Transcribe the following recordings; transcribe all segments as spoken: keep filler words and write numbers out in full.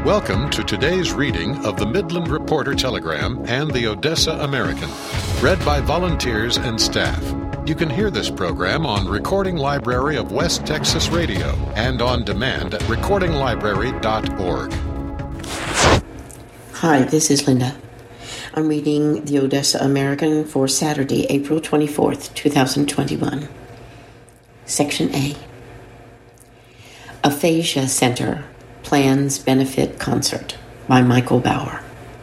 Welcome to today's reading of the Midland Reporter Telegram and the Odessa American, read by volunteers and staff. You can hear this program on Recording Library of West Texas Radio and on demand at recording library dot org. Hi, this is Linda. I'm reading the Odessa American for Saturday, April twenty-fourth, twenty twenty-one. Section A. Aphasia Center Plans Benefit Concert by Michael Bauer.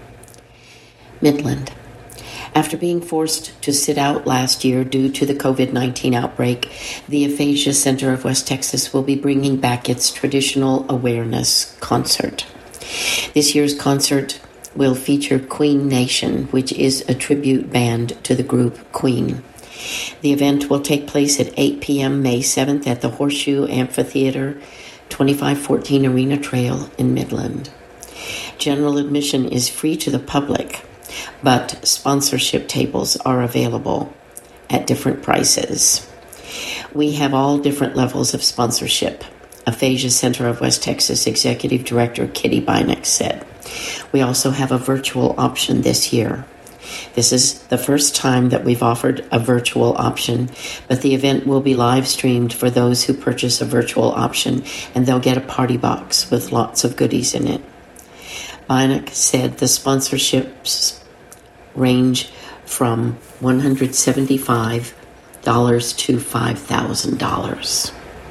Midland. After being forced to sit out last year due to the covid nineteen outbreak, the Aphasia Center of West Texas will be bringing back its traditional awareness concert. This year's concert will feature Queen Nation, which is a tribute band to the group Queen. The event will take place at eight p.m. May seventh at the Horseshoe Amphitheater, twenty-five fourteen Arena Trail in Midland. General admission is free to the public, but sponsorship tables are available at different prices. We have all different levels of sponsorship, Aphasia Center of West Texas Executive Director Kitty Bynick said. We also have a virtual option this year. This is the first time that we've offered a virtual option, but the event will be live streamed for those who purchase a virtual option, and they'll get a party box with lots of goodies in it. Bynick said the sponsorships range from one hundred seventy-five dollars to five thousand dollars.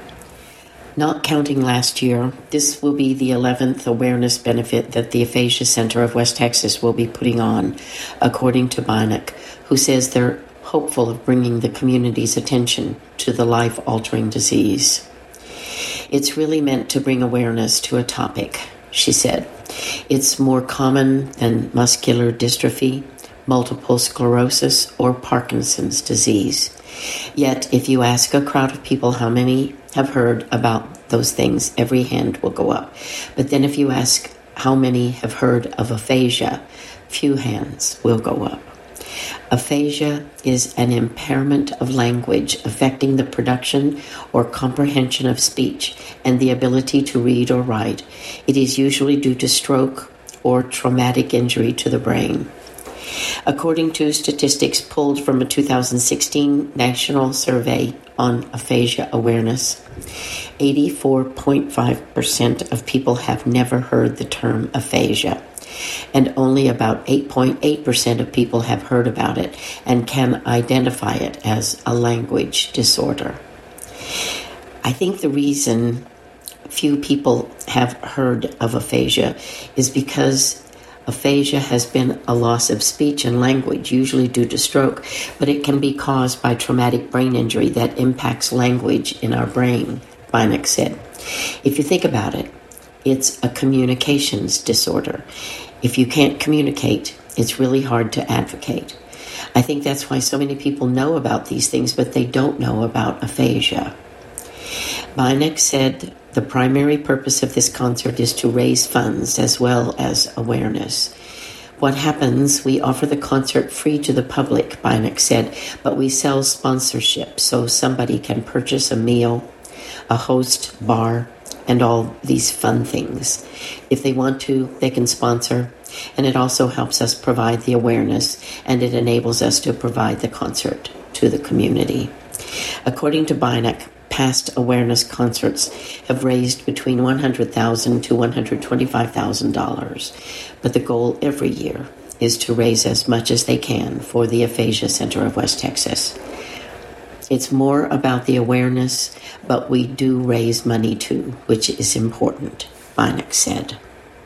Not counting last year, this will be the eleventh awareness benefit that the Aphasia Center of West Texas will be putting on, according to Bynick, who says they're hopeful of bringing the community's attention to the life-altering disease. It's really meant to bring awareness to a topic, she said. It's more common than muscular dystrophy, multiple sclerosis, or Parkinson's disease. Yet, if you ask a crowd of people how many have heard about those things, every hand will go up. But then if you ask how many have heard of aphasia, few hands will go up. Aphasia is an impairment of language affecting the production or comprehension of speech and the ability to read or write. It is usually due to stroke or traumatic injury to the brain. According to statistics pulled from a two thousand sixteen national survey on aphasia awareness, eighty-four point five percent of people have never heard the term aphasia, and only about eight point eight percent of people have heard about it and can identify it as a language disorder. I think the reason few people have heard of aphasia is because aphasia has been a loss of speech and language, usually due to stroke, but it can be caused by traumatic brain injury that impacts language in our brain, Bynick said. If you think about it, it's a communications disorder. If you can't communicate, it's really hard to advocate. I think that's why so many people know about these things, but they don't know about aphasia. Bynick said the primary purpose of this concert is to raise funds as well as awareness. What happens, we offer the concert free to the public, Bynick said, but we sell sponsorship so somebody can purchase a meal, a host bar, and all these fun things. If they want to, they can sponsor, and it also helps us provide the awareness, and it enables us to provide the concert to the community. According to Bynick, past awareness concerts have raised between one hundred thousand dollars to one hundred twenty-five thousand dollars, but the goal every year is to raise as much as they can for the Aphasia Center of West Texas. It's more about the awareness, but we do raise money too, which is important, Bynick said.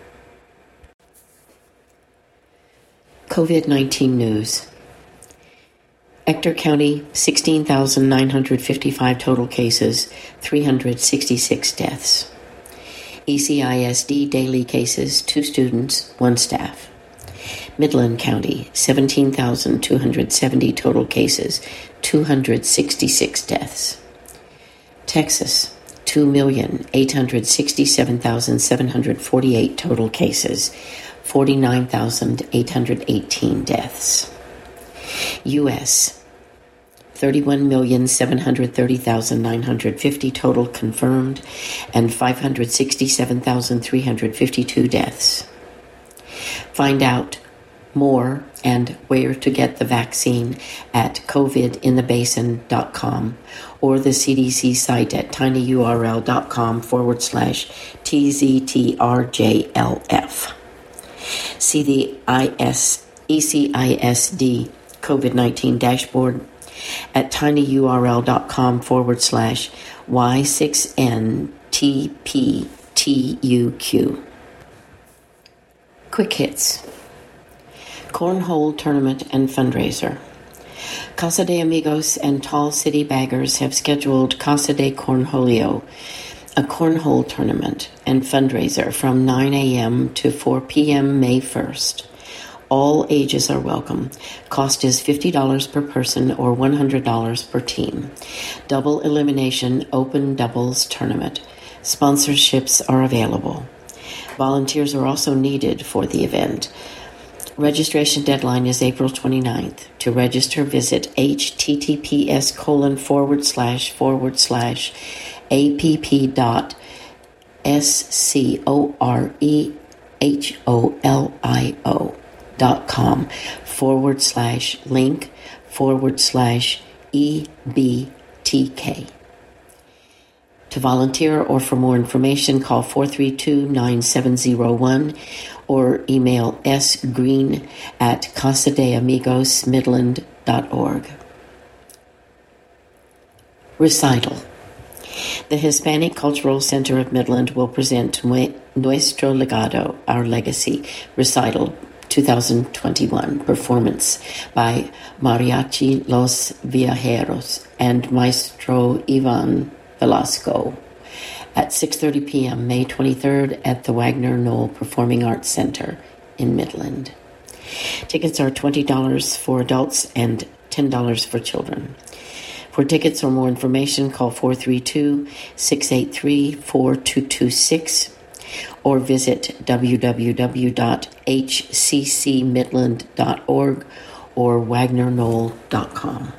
covid nineteen news. Ector County, sixteen thousand nine hundred fifty-five total cases, three hundred sixty-six deaths. E C I S D daily cases, two students, one staff. Midland County, seventeen thousand two hundred seventy total cases, two hundred sixty-six deaths. Texas, two million eight hundred sixty-seven thousand seven hundred forty-eight total cases, forty-nine thousand eight hundred eighteen deaths. U S thirty-one million seven hundred thirty thousand nine hundred fifty total confirmed, and five hundred sixty-seven thousand three hundred fifty-two deaths. Find out more and where to get the vaccine at covid in the basin dot com or the C D C site at tinyurl.com forward slash TZTRJLF. See the I S, E C I S D COVID nineteen dashboard at tinyurl.com forward slash Y6NTPTUQ. Quick hits. Cornhole Tournament and Fundraiser. Casa de Amigos and Tall City Baggers have scheduled Casa de Cornholio, a cornhole tournament and fundraiser from nine a.m. to four p.m. May first. All ages are welcome. Cost is fifty dollars per person or one hundred dollars per team. Double elimination open doubles tournament. Sponsorships are available. Volunteers are also needed for the event. Registration deadline is April twenty-ninth. To register, visit https colon forward slash forward slash app dot scoreholio dot com forward slash link forward slash ebtk. To volunteer or for more information, call four three two, nine seven zero one or email sgreen at casadeamigosmidland dot org. Recital. The Hispanic Cultural Center of Midland will present Nuestro Legado, Our Legacy, recital twenty twenty-one performance by Mariachi Los Viajeros and Maestro Ivan Velasco at six thirty p.m. May twenty-third at the Wagner Knoll Performing Arts Center in Midland. Tickets are twenty dollars for adults and ten dollars for children. For tickets or more information, call four three two, six eight three, four two two six or visit w w w dot h c c midland dot org or wagner knoll dot com.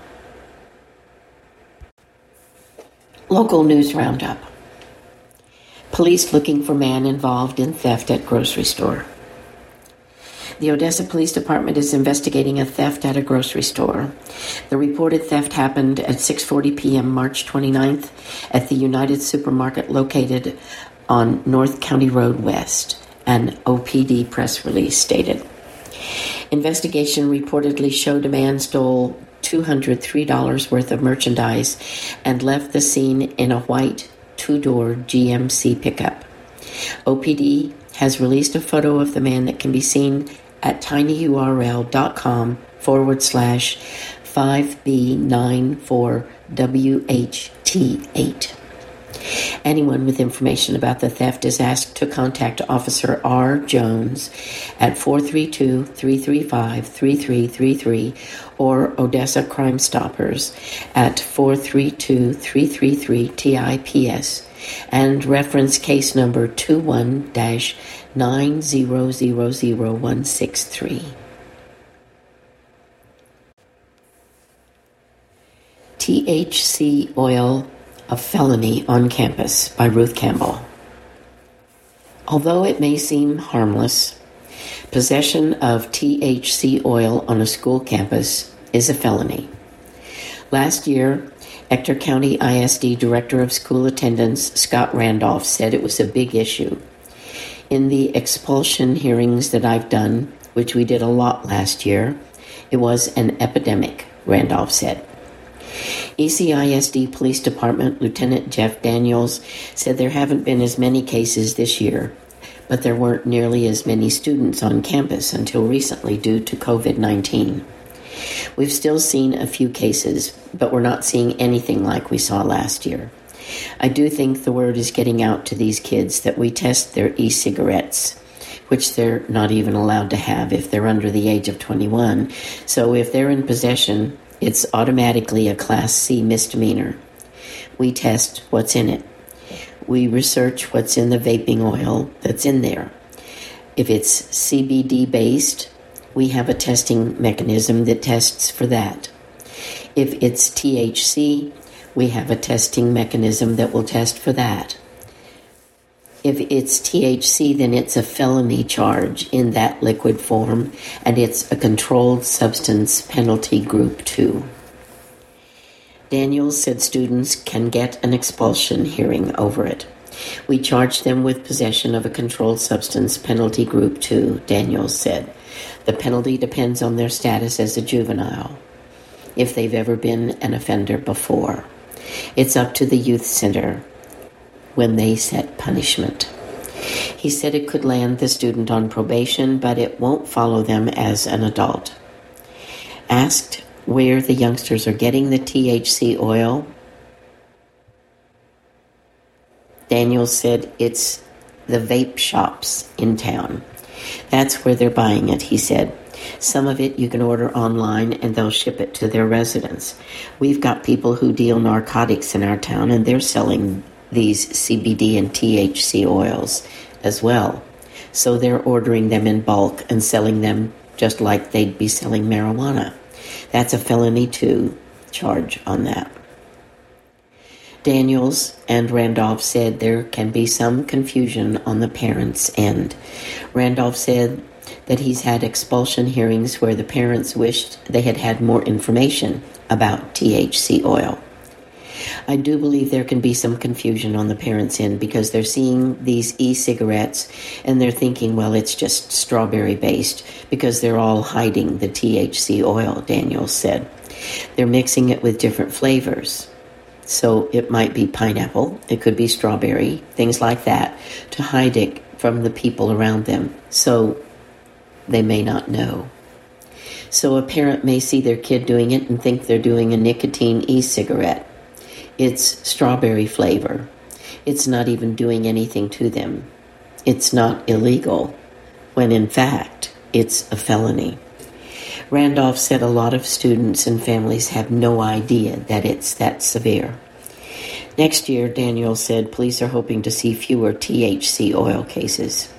Local news roundup. Police looking for man involved in theft at grocery store. The Odessa Police Department is investigating a theft at a grocery store. The reported theft happened at six forty p.m. March twenty-ninth at the United Supermarket located on North County Road West, an O P D press release stated. Investigation reportedly showed a man stole two hundred three dollars worth of merchandise and left the scene in a white two-door G M C pickup. O P D has released a photo of the man that can be seen at tinyurl.com forward slash 5B94WHT8. Anyone with information about the theft is asked to contact Officer R. Jones at four three two, three three five, three three three three or Odessa Crime Stoppers at four three two, three three three, T I P S and reference case number two one dash nine zero zero zero one six three. T H C oil, a felony on campus by Ruth Campbell. Although it may seem harmless, possession of T H C oil on a school campus is a felony. Last year, Ector County I S D Director of School Attendance Scott Randolph said it was a big issue. In the expulsion hearings that I've done, which we did a lot last year, it was an epidemic, Randolph said. E C I S D Police Department Lieutenant Jeff Daniels said there haven't been as many cases this year, but there weren't nearly as many students on campus until recently due to covid nineteen. We've still seen a few cases, but we're not seeing anything like we saw last year. I do think the word is getting out to these kids that we test their e-cigarettes, which they're not even allowed to have if they're under the age of twenty-one. So if they're in possession, it's automatically a Class C misdemeanor. We test what's in it. We research what's in the vaping oil that's in there. If it's C B D based, we have a testing mechanism that tests for that. If it's T H C, we have a testing mechanism that will test for that. If it's T H C, then it's a felony charge in that liquid form, and it's a controlled substance penalty group two. Daniels said students can get an expulsion hearing over it. We charge them with possession of a controlled substance penalty group two, Daniels said. The penalty depends on their status as a juvenile, if they've ever been an offender before. It's up to the youth center when they set punishment. He said it could land the student on probation, but it won't follow them as an adult. Asked where the youngsters are getting the T H C oil, Daniels said it's the vape shops in town. That's where they're buying it, he said. Some of it you can order online and they'll ship it to their residence. We've got people who deal narcotics in our town, and they're selling these C B D and T H C oils as well. So they're ordering them in bulk and selling them just like they'd be selling marijuana. That's a felony two charge on that. Daniels and Randolph said there can be some confusion on the parents' end. Randolph said that he's had expulsion hearings where the parents wished they had had more information about T H C oil. I do believe there can be some confusion on the parents' end because they're seeing these e-cigarettes and they're thinking, well, it's just strawberry-based because they're all hiding the T H C oil, Daniels said. They're mixing it with different flavors. So it might be pineapple, it could be strawberry, things like that, to hide it from the people around them, so they may not know. So a parent may see their kid doing it and think they're doing a nicotine e-cigarette. It's strawberry flavor. It's not even doing anything to them. It's not illegal, when in fact, it's a felony. Randolph said a lot of students and families have no idea that it's that severe. Next year, Daniel said, police are hoping to see fewer T H C oil cases.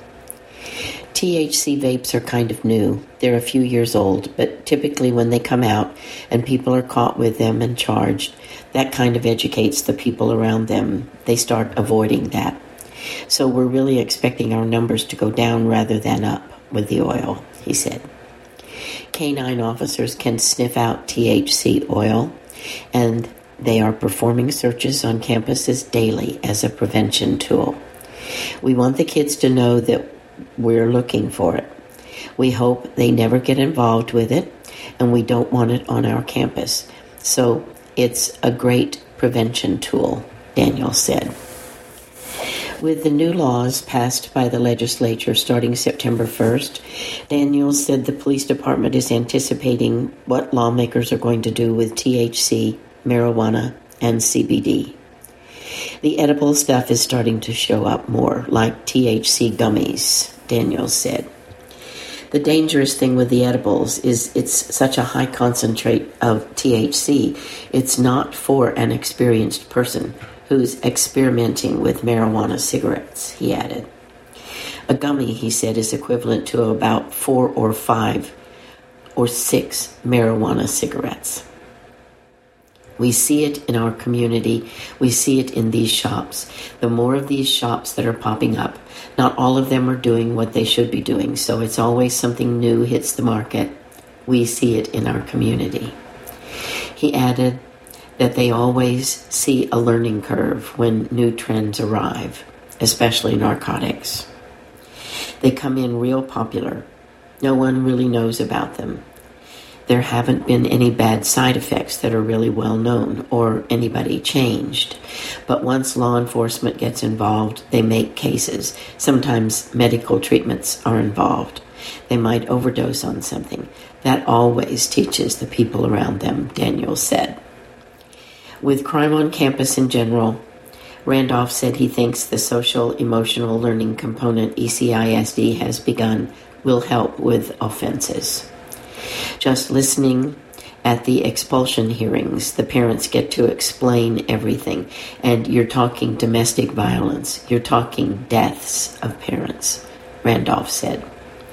T H C vapes are kind of new. They're a few years old, but typically when they come out and people are caught with them and charged, that kind of educates the people around them. They start avoiding that. So we're really expecting our numbers to go down rather than up with the oil, he said. Canine officers can sniff out T H C oil, and they are performing searches on campuses daily as a prevention tool. We want the kids to know that we're looking for it. We hope they never get involved with it, and we don't want it on our campus. So it's a great prevention tool, Daniel said. With the new laws passed by the legislature starting September first, Daniel said the police department is anticipating what lawmakers are going to do with T H C, marijuana, and C B D. The edible stuff is starting to show up more, like T H C gummies, Daniel said. The dangerous thing with the edibles is it's such a high concentrate of T H C, it's not for an experienced person who's experimenting with marijuana cigarettes, he added. A gummy, he said, is equivalent to about four or five or six marijuana cigarettes. We see it in our community. We see it in these shops. The more of these shops that are popping up, not all of them are doing what they should be doing, so it's always something new hits the market. We see it in our community. He added that they always see a learning curve when new trends arrive, especially narcotics. They come in real popular. No one really knows about them. There haven't been any bad side effects that are really well known or anybody changed. But once law enforcement gets involved, they make cases. Sometimes medical treatments are involved. They might overdose on something. That always teaches the people around them, Daniel said. With crime on campus in general, Randolph said he thinks the social emotional learning component E C I S D has begun will help with offenses. Just listening at the expulsion hearings, the parents get to explain everything, and you're talking domestic violence, you're talking deaths of parents, Randolph said.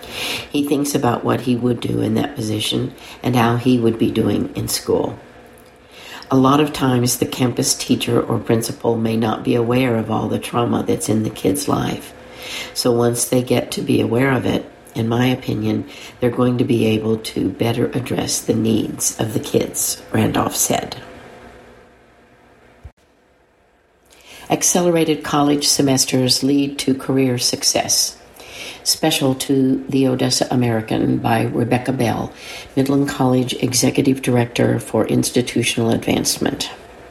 He thinks about what he would do in that position and how he would be doing in school. A lot of times the campus teacher or principal may not be aware of all the trauma that's in the kid's life. So once they get to be aware of it, in my opinion, they're going to be able to better address the needs of the kids, Randolph said. Accelerated college semesters lead to career success. Special to the Odessa American by Rebecca Bell, Midland College Executive Director for Institutional Advancement.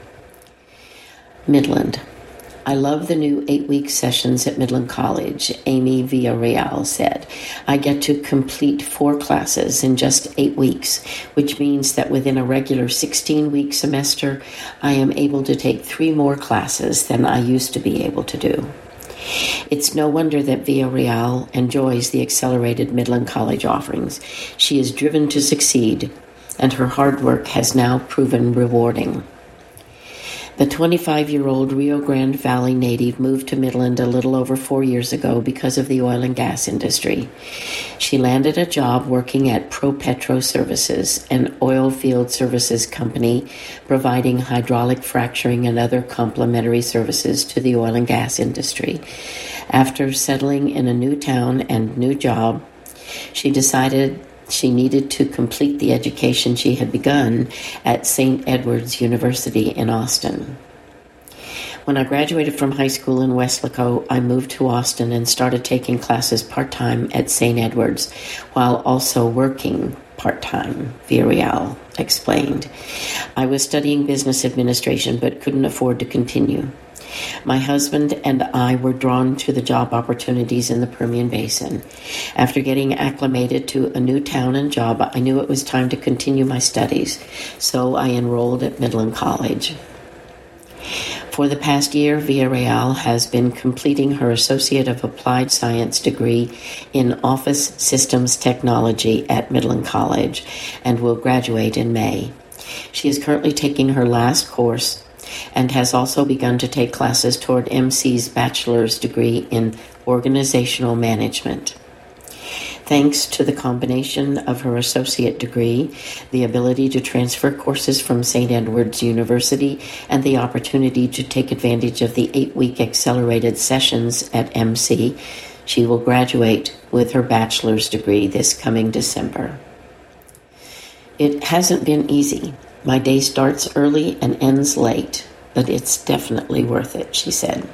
Midland. I love the new eight-week sessions at Midland College, Amy Villarreal said. I get to complete four classes in just eight weeks, which means that within a regular sixteen-week semester, I am able to take three more classes than I used to be able to do. It's no wonder that Villarreal enjoys the accelerated Midland College offerings. She is driven to succeed, and her hard work has now proven rewarding. The twenty-five-year-old Rio Grande Valley native moved to Midland a little over four years ago because of the oil and gas industry. She landed a job working at ProPetro Services, an oil field services company providing hydraulic fracturing and other complementary services to the oil and gas industry. After settling in a new town and new job, she decided she needed to complete the education she had begun at Saint Edward's University in Austin. When I graduated from high school in Weslaco, I moved to Austin and started taking classes part-time at Saint Edward's while also working part-time, Villarreal explained. I was studying business administration but couldn't afford to continue. My husband and I were drawn to the job opportunities in the Permian Basin. After getting acclimated to a new town and job, I knew it was time to continue my studies, so I enrolled at Midland College. For the past year, Villarreal has been completing her Associate of Applied Science degree in Office Systems Technology at Midland College and will graduate in May. She is currently taking her last course and has also begun to take classes toward M C's bachelor's degree in organizational management. Thanks to the combination of her associate degree, the ability to transfer courses from Saint Edward's University, and the opportunity to take advantage of the eight-week accelerated sessions at M C, she will graduate with her bachelor's degree this coming December. It hasn't been easy. My day starts early and ends late, but it's definitely worth it, she said.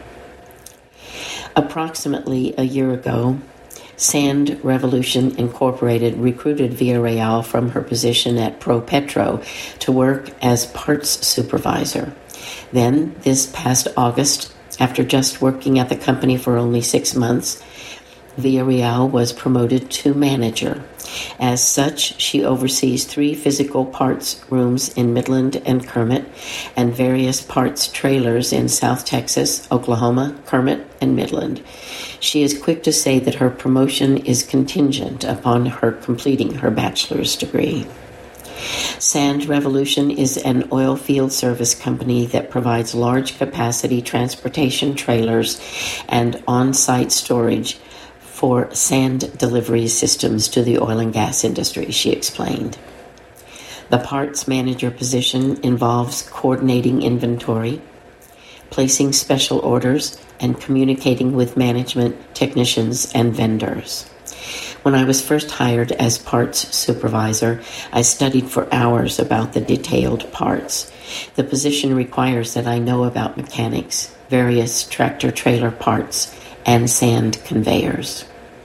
Approximately a year ago, Sand Revolution Incorporated recruited Villarreal from her position at ProPetro to work as parts supervisor. Then, this past August, after just working at the company for only six months, Villarreal was promoted to manager. As such, she oversees three physical parts rooms in Midland and Kermit and various parts trailers in South Texas, Oklahoma, Kermit, and Midland. She is quick to say that her promotion is contingent upon her completing her bachelor's degree. Sand Revolution is an oil field service company that provides large capacity transportation trailers and on-site storage for sand delivery systems to the oil and gas industry, she explained. The parts manager position involves coordinating inventory, placing special orders, and communicating with management, technicians, and vendors. When I was first hired as parts supervisor, I studied for hours about the detailed parts. The position requires that I know about mechanics, various tractor-trailer parts, and sand conveyors.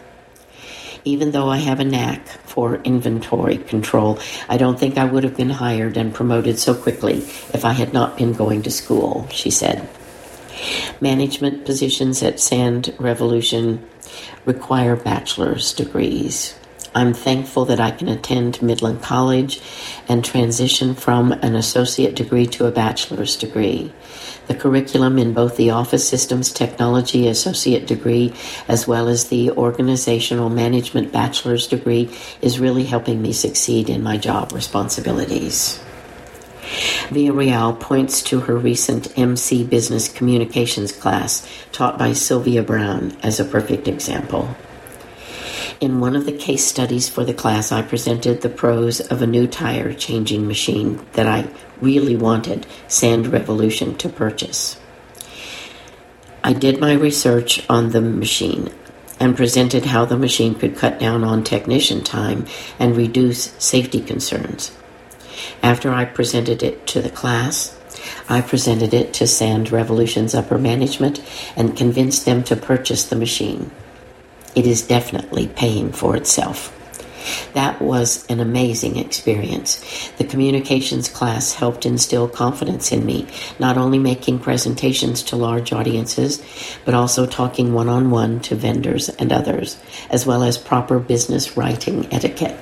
Even though I have a knack for inventory control, I don't think I would have been hired and promoted so quickly if I had not been going to school, she said. Management positions at Sand Revolution require bachelor's degrees. I'm thankful that I can attend Midland College and transition from an associate degree to a bachelor's degree. The curriculum in both the Office Systems Technology associate degree as well as the Organizational Management bachelor's degree is really helping me succeed in my job responsibilities. Villarreal points to her recent M C Business Communications class taught by Sylvia Brown as a perfect example. In one of the case studies for the class, I presented the pros of a new tire changing machine that I really wanted Sand Revolution to purchase. I did my research on the machine and presented how the machine could cut down on technician time and reduce safety concerns. After I presented it to the class, I presented it to Sand Revolution's upper management and convinced them to purchase the machine. It is definitely paying for itself. That was an amazing experience. The communications class helped instill confidence in me, not only making presentations to large audiences, but also talking one-on-one to vendors and others, as well as proper business writing etiquette.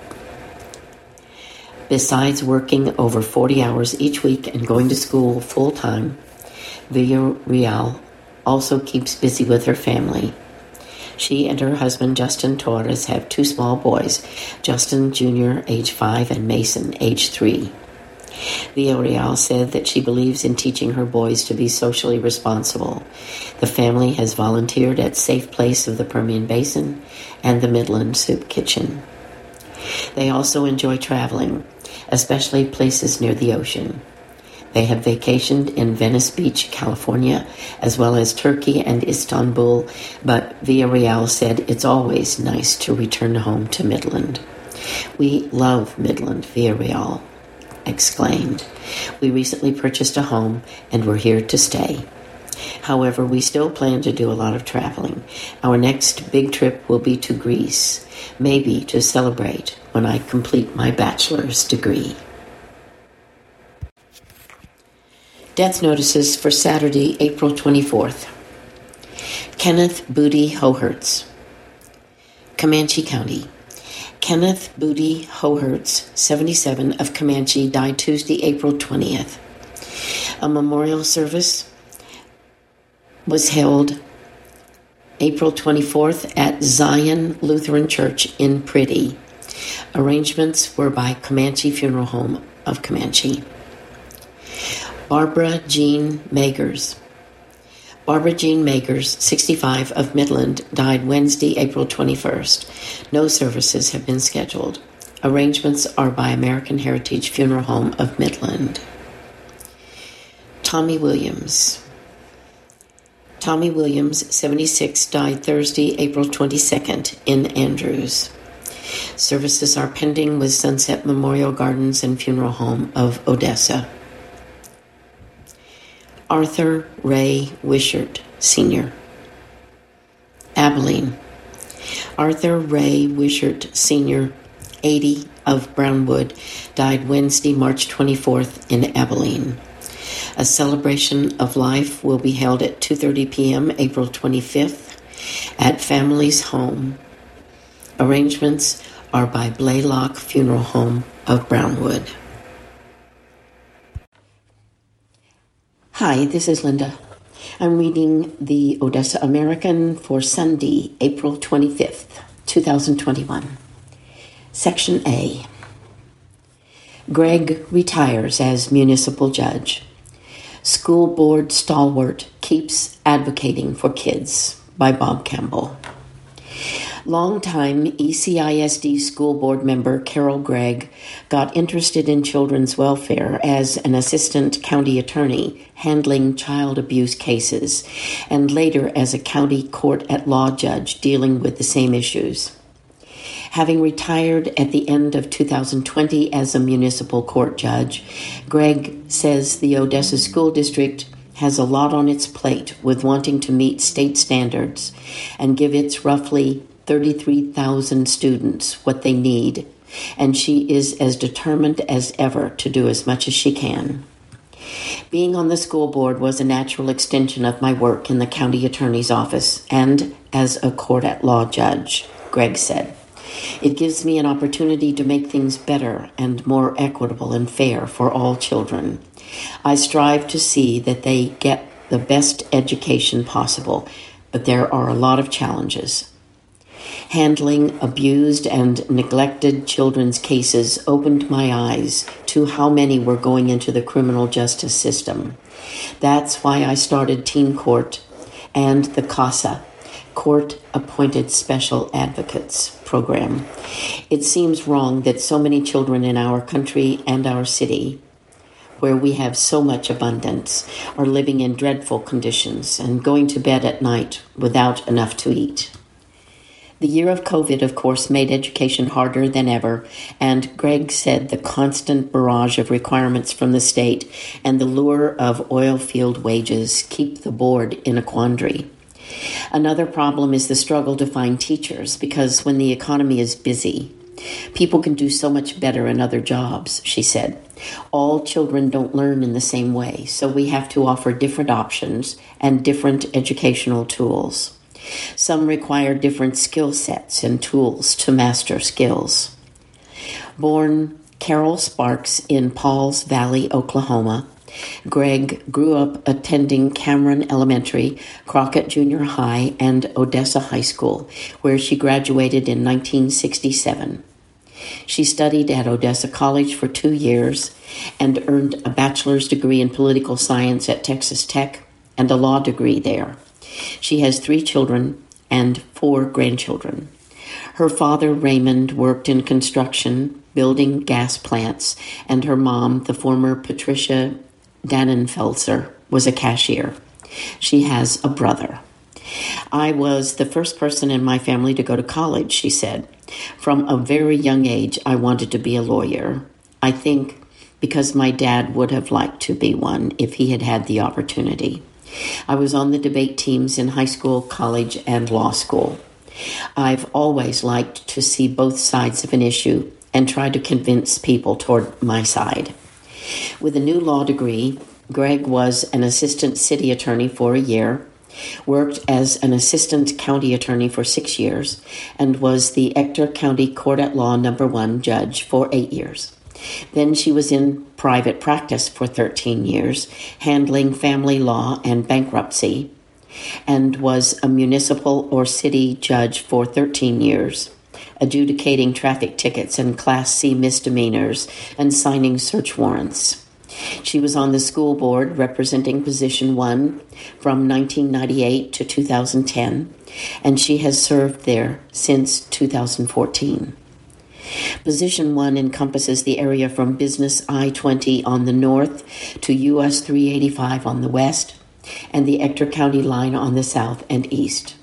Besides working over forty hours each week and going to school full-time, Villarreal also keeps busy with her family. She and her husband, Justin Torres, have two small boys, Justin Junior, age five, and Mason, age three. Villarreal said that she believes in teaching her boys to be socially responsible. The family has volunteered at Safe Place of the Permian Basin and the Midland Soup Kitchen. They also enjoy traveling, especially places near the ocean. They have vacationed in Venice Beach, California, as well as Turkey and Istanbul, but Villarreal said it's always nice to return home to Midland. "We love Midland," Villarreal exclaimed. "We recently purchased a home and we're here to stay. However, we still plan to do a lot of traveling. Our next big trip will be to Greece, maybe to celebrate when I complete my bachelor's degree." Death notices for Saturday, April twenty-fourth. Kenneth Booty Hohertz, Comanche County. Kenneth Booty Hohertz, seventy-seven, of Comanche, died Tuesday, April twentieth. A memorial service was held April twenty-fourth at Zion Lutheran Church in Priddy. Arrangements were by Comanche Funeral Home of Comanche. Barbara Jean Magers. Barbara Jean Magers, sixty-five, of Midland, died Wednesday, April twenty-first. No services have been scheduled. Arrangements are by American Heritage Funeral Home of Midland. Tommy Williams. Tommy Williams, seventy-six, died Thursday, April twenty-second, in Andrews. Services are pending with Sunset Memorial Gardens and Funeral Home of Odessa. Arthur Ray Wishart, Senior Abilene. Arthur Ray Wishart, Senior, eighty, of Brownwood, died Wednesday, March twenty-fourth, in Abilene. A celebration of life will be held at two thirty p.m. April twenty-fifth at Family's Home. Arrangements are by Blaylock Funeral Home of Brownwood. Hi, this is Linda. I'm reading the Odessa American for Sunday, April twenty-fifth, twenty twenty-one. Section A. Greg retires as municipal judge. School board stalwart keeps advocating for kids, by Bob Campbell. Longtime E C I S D school board member Carol Gregg got interested in children's welfare as an assistant county attorney handling child abuse cases, and later as a county court-at-law judge dealing with the same issues. Having retired at the end of two thousand twenty as a municipal court judge, Gregg says the Odessa School District has a lot on its plate with wanting to meet state standards and give its roughly thirty-three thousand students what they need, and she is as determined as ever to do as much as she can. Being on the school board was a natural extension of my work in the county attorney's office and as a court-at-law judge, Gregg said. It gives me an opportunity to make things better and more equitable and fair for all children. I strive to see that they get the best education possible, but there are a lot of challenges. Handling abused and neglected children's cases opened my eyes to how many were going into the criminal justice system. That's why I started Teen Court and the CASA, Court Appointed Special Advocates program. It seems wrong that so many children in our country and our city, where we have so much abundance, are living in dreadful conditions and going to bed at night without enough to eat. The year of COVID, of course, made education harder than ever, and Greg said the constant barrage of requirements from the state and the lure of oil field wages keep the board in a quandary. Another problem is the struggle to find teachers, because when the economy is busy, people can do so much better in other jobs, she said. All children don't learn in the same way, so we have to offer different options and different educational tools. Some require different skill sets and tools to master skills. Born Carol Sparks in Pauls Valley, Oklahoma, Greg grew up attending Cameron Elementary, Crockett Junior High, and Odessa High School, where she graduated in nineteen sixty-seven. She studied at Odessa College for two years and earned a bachelor's degree in political science at Texas Tech and a law degree there. She has three children and four grandchildren. Her father, Raymond, worked in construction, building gas plants, and her mom, the former Patricia Dannenfelser, was a cashier. She has a brother. I was the first person in my family to go to college, she said. From a very young age, I wanted to be a lawyer. I think because my dad would have liked to be one if he had had the opportunity. I was on the debate teams in high school, college, and law school. I've always liked to see both sides of an issue and try to convince people toward my side. With a new law degree, Greg was an assistant city attorney for a year, worked as an assistant county attorney for six years, and was the Ector County Court at Law number one judge for eight years. Then she was in private practice for thirteen years, handling family law and bankruptcy, and was a municipal or city judge for thirteen years, adjudicating traffic tickets and Class C misdemeanors and signing search warrants. She was on the school board representing Position one from nineteen ninety-eight to two thousand ten, and she has served there since two thousand fourteen. Position one encompasses the area from Business I twenty on the north to U S three eighty-five on the west, and the Ector County line on the south and east.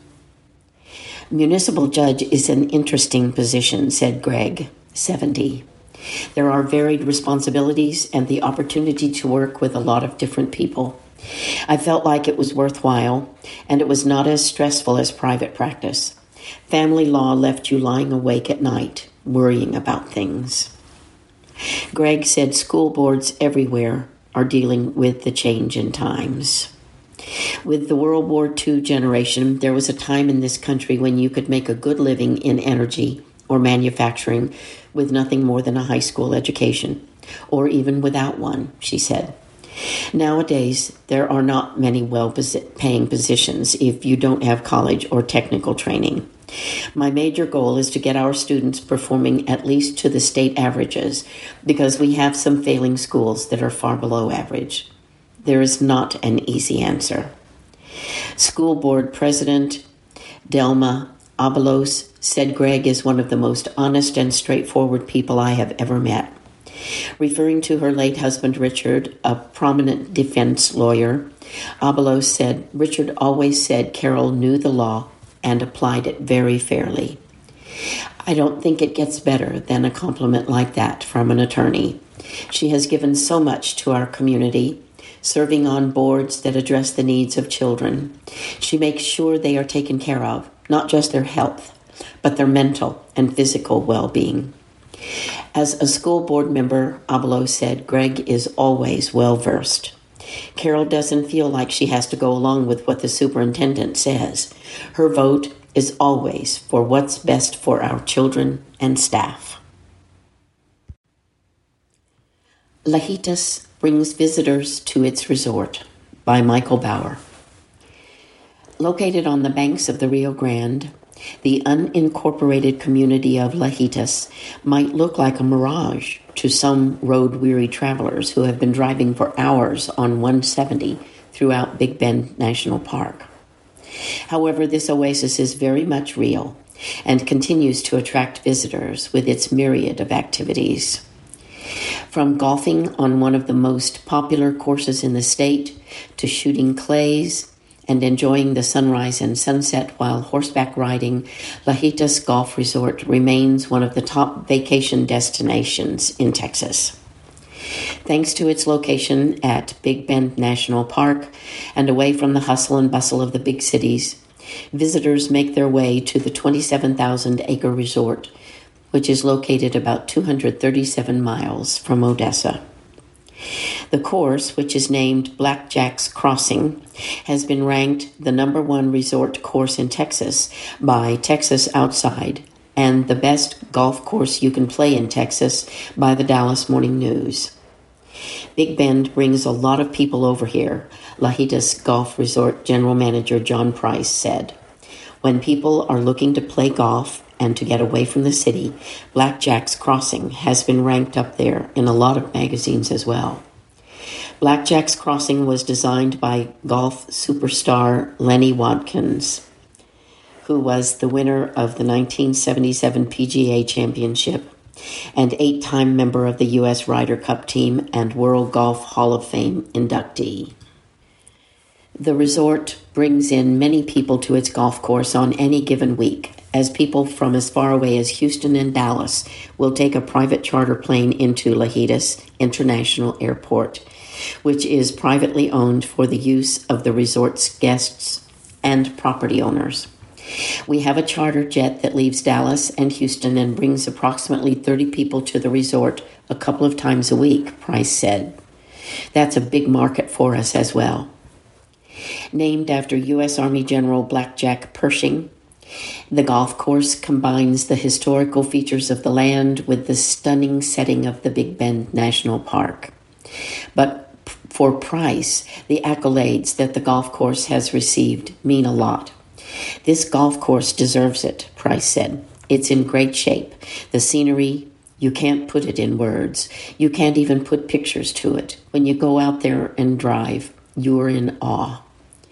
Municipal judge is an interesting position, said Greg, seventy. There are varied responsibilities and the opportunity to work with a lot of different people. I felt like it was worthwhile, and it was not as stressful as private practice. Family law left you lying awake at night, worrying about things. Greg said school boards everywhere are dealing with the change in times. With the World War Two generation, there was a time in this country when you could make a good living in energy or manufacturing with nothing more than a high school education, or even without one, she said. Nowadays, there are not many well-paying positions if you don't have college or technical training. My major goal is to get our students performing at least to the state averages, because we have some failing schools that are far below average. There is not an easy answer. School board president Delma Abelos said Greg is one of the most honest and straightforward people I have ever met. Referring to her late husband, Richard, a prominent defense lawyer, Abelos said, Richard always said Carol knew the law and applied it very fairly. I don't think it gets better than a compliment like that from an attorney. She has given so much to our community, serving on boards that address the needs of children. She makes sure they are taken care of, not just their health, but their mental and physical well-being. As a school board member, Abelos said, Greg is always well-versed. Carol doesn't feel like she has to go along with what the superintendent says. Her vote is always for what's best for our children and staff. Lajitas brings visitors to its resort by Michael Bauer. Located on the banks of the Rio Grande, the unincorporated community of Lajitas might look like a mirage to some road-weary travelers who have been driving for hours on one seventy throughout Big Bend National Park. However, this oasis is very much real, and continues to attract visitors with its myriad of activities. From golfing on one of the most popular courses in the state to shooting clays and enjoying the sunrise and sunset while horseback riding, Lajitas Golf Resort remains one of the top vacation destinations in Texas. Thanks to its location at Big Bend National Park and away from the hustle and bustle of the big cities, visitors make their way to the twenty-seven thousand acre resort, which is located about two hundred thirty-seven miles from Odessa. The course, which is named Blackjack's Crossing, has been ranked the number one resort course in Texas by Texas Outside and the best golf course you can play in Texas by the Dallas Morning News. Big Bend brings a lot of people over here, Lajitas Golf Resort General Manager John Price said. When people are looking to play golf and to get away from the city, Blackjack's Crossing has been ranked up there in a lot of magazines as well. Blackjack's Crossing was designed by golf superstar Lenny Watkins, who was the winner of the nineteen seventy-seven P G A Championship and eight-time member of the U S Ryder Cup team and World Golf Hall of Fame inductee. The resort brings in many people to its golf course on any given week, as people from as far away as Houston and Dallas will take a private charter plane into Lajitas International Airport, which is privately owned for the use of the resort's guests and property owners. We have a charter jet that leaves Dallas and Houston and brings approximately thirty people to the resort a couple of times a week, Price said. That's a big market for us as well. Named after U S Army General Blackjack Pershing, the golf course combines the historical features of the land with the stunning setting of the Big Bend National Park. But for Price, the accolades that the golf course has received mean a lot. This golf course deserves it, Price said. It's in great shape. The scenery, you can't put it in words. You can't even put pictures to it. When you go out there and drive, you're in awe.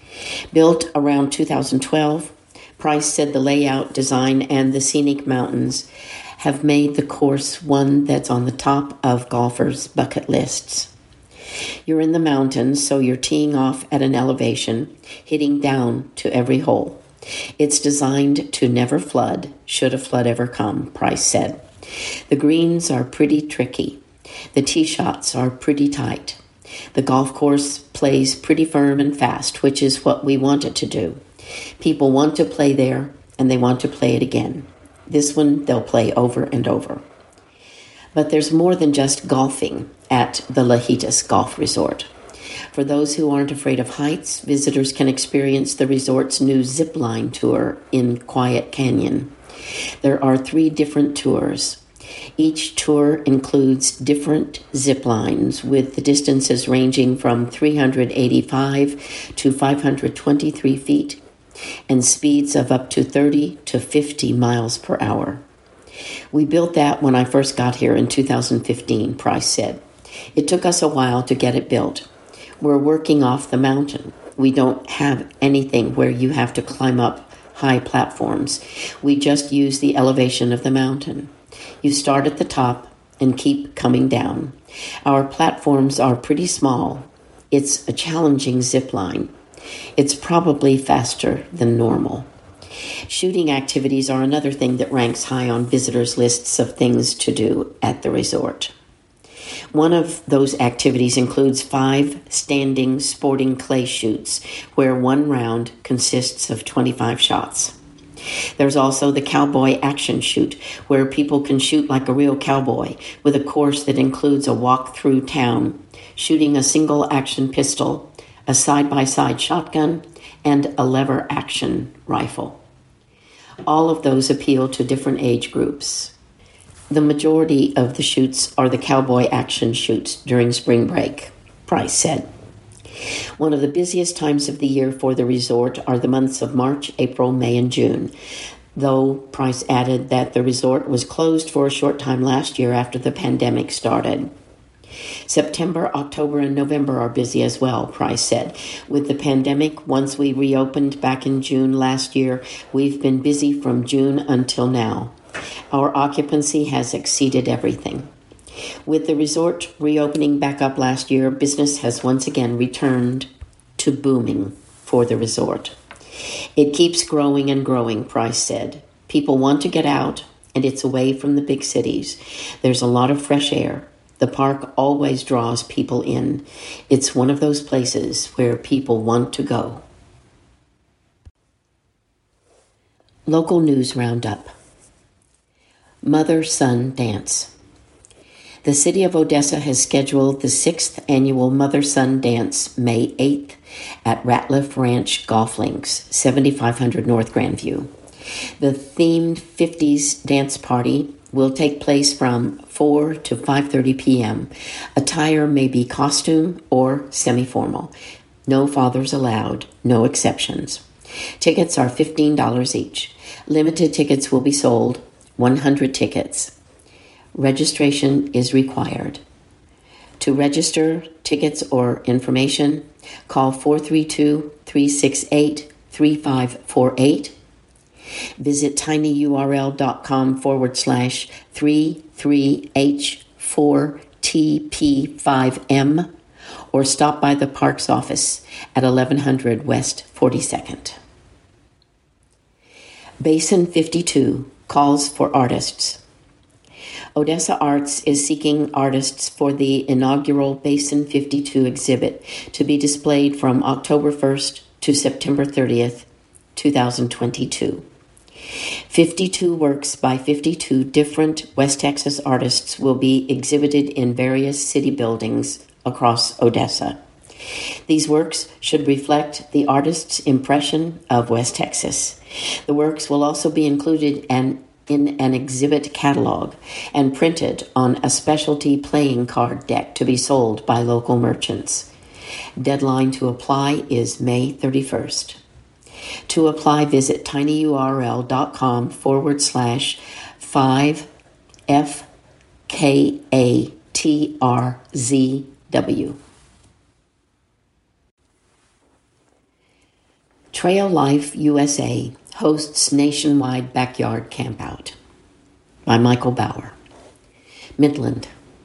Built around two thousand twelve, Price said the layout, design, and the scenic mountains have made the course one that's on the top of golfers' bucket lists. You're in the mountains, so you're teeing off at an elevation, hitting down to every hole. It's designed to never flood, should a flood ever come, Price said. The greens are pretty tricky. The tee shots are pretty tight. The golf course plays pretty firm and fast, which is what we want it to do. People want to play there, and they want to play it again. This one they'll play over and over. But there's more than just golfing at the Lajitas Golf Resort. For those who aren't afraid of heights, visitors can experience the resort's new zip line tour in Quiet Canyon. There are three different tours. Each tour includes different zip lines with the distances ranging from three hundred eighty-five to five hundred twenty-three feet and speeds of up to thirty to fifty miles per hour. We built that when I first got here in two thousand fifteen, Price said. It took us a while to get it built. We're working off the mountain. We don't have anything where you have to climb up high platforms. We just use the elevation of the mountain. You start at the top and keep coming down. Our platforms are pretty small. It's a challenging zip line. It's probably faster than normal. Shooting activities are another thing that ranks high on visitors' lists of things to do at the resort. One of those activities includes five standing sporting clay shoots, where one round consists of twenty-five shots. There's also the cowboy action shoot, where people can shoot like a real cowboy, with a course that includes a walk through town, shooting a single action pistol, a side-by-side shotgun, and a lever action rifle. All of those appeal to different age groups. The majority of the shoots are the cowboy action shoots during spring break, Price said. One of the busiest times of the year for the resort are the months of March, April, May, and June, though Price added that the resort was closed for a short time last year after the pandemic started. September, October, and November are busy as well, Price said. With the pandemic, once we reopened back in June last year, we've been busy from June until now. Our occupancy has exceeded everything. With the resort reopening back up last year, business has once again returned to booming for the resort. It keeps growing and growing, Price said. People want to get out, and it's away from the big cities. There's a lot of fresh air. The park always draws people in. It's one of those places where people want to go. Local News Roundup. Mother-Son Dance. The city of Odessa has scheduled the sixth annual Mother-Son Dance May eighth at Ratliff Ranch Golf Links, seventy-five hundred North Grandview. The themed fifties dance party will take place from four to five thirty p.m. Attire may be costume or semi-formal. No fathers allowed, no exceptions. Tickets are fifteen dollars each. Limited tickets will be sold, one hundred tickets. Registration is required. To register tickets or information, call four three two, three six eight, three five four eight. Visit tinyurl.com forward slash 33H4TP5M or stop by the park's office at eleven hundred West forty-second. Basin fifty-two calls for artists. Odessa Arts is seeking artists for the inaugural Basin fifty-two exhibit to be displayed from October first to September thirtieth, twenty twenty-two. fifty-two works by fifty-two different West Texas artists will be exhibited in various city buildings across Odessa. These works should reflect the artist's impression of West Texas. The works will also be included in, in an exhibit catalog and printed on a specialty playing card deck to be sold by local merchants. Deadline to apply is May thirty-first. To apply, visit tinyurl.com forward slash 5FKATRZW. Trail Life U S A hosts nationwide backyard campout by Michael Bauer. Midland.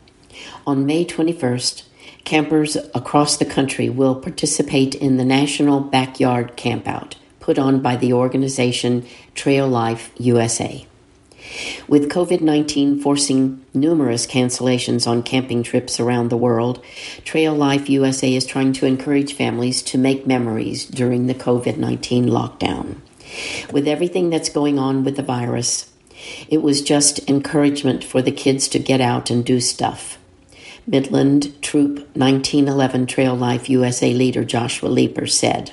On May twenty-first, campers across the country will participate in the National Backyard Campout put on by the organization Trail Life U S A. With covid nineteen forcing numerous cancellations on camping trips around the world, Trail Life U S A is trying to encourage families to make memories during the covid nineteen lockdown. With everything that's going on with the virus, it was just encouragement for the kids to get out and do stuff. Midland Troop nineteen eleven Trail Life U S A leader Joshua Leeper said,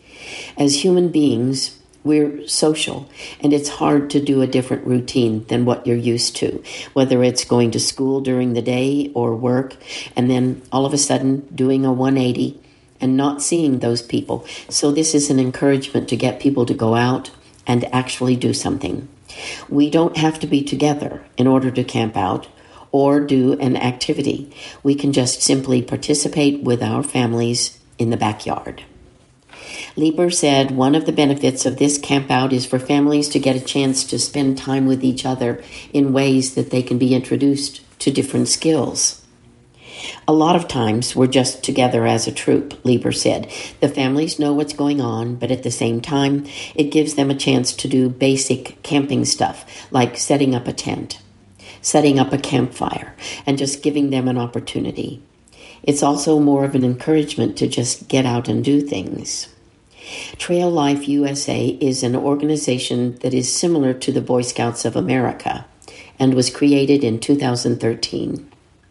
"As human beings, we're social, and it's hard to do a different routine than what you're used to, whether it's going to school during the day or work, and then all of a sudden doing a one eighty and not seeing those people. So this is an encouragement to get people to go out and actually do something. We don't have to be together in order to camp out or do an activity. We can just simply participate with our families in the backyard." Leeper said one of the benefits of this campout is for families to get a chance to spend time with each other in ways that they can be introduced to different skills. "A lot of times we're just together as a troop," Leeper said. "The families know what's going on, but at the same time, it gives them a chance to do basic camping stuff, like setting up a tent, setting up a campfire, and just giving them an opportunity. It's also more of an encouragement to just get out and do things." Trail Life U S A is an organization that is similar to the Boy Scouts of America and was created in two thousand thirteen.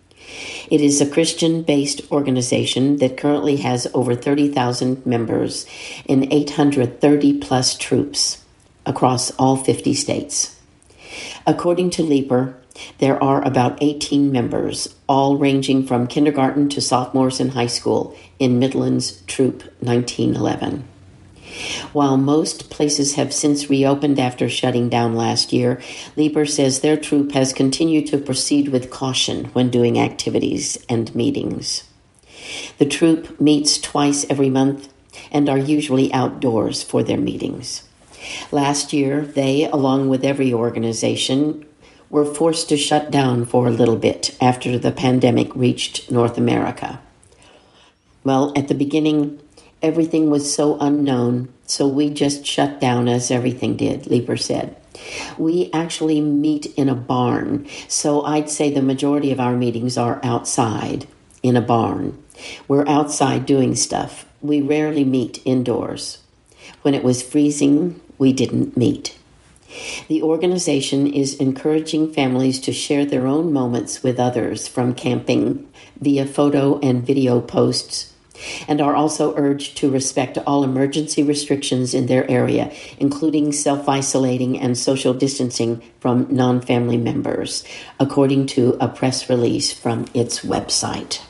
It is a Christian-based organization that currently has over thirty thousand members in eight hundred thirty plus troops across all fifty states. According to Leeper, there are about eighteen members, all ranging from kindergarten to sophomores in high school in Midland's Troop nineteen eleven. While most places have since reopened after shutting down last year, Lieber says their troop has continued to proceed with caution when doing activities and meetings. The troop meets twice every month and are usually outdoors for their meetings. Last year, they, along with every organization, were forced to shut down for a little bit after the pandemic reached North America. Well, at the beginning, everything was so unknown, so we just shut down as everything did, Lieber said. We actually meet in a barn, so I'd say the majority of our meetings are outside in a barn. We're outside doing stuff. We rarely meet indoors. When it was freezing, we didn't meet. The organization is encouraging families to share their own moments with others from camping via photo and video posts, and are also urged to respect all emergency restrictions in their area, including self-isolating and social distancing from non-family members, according to a press release from its website.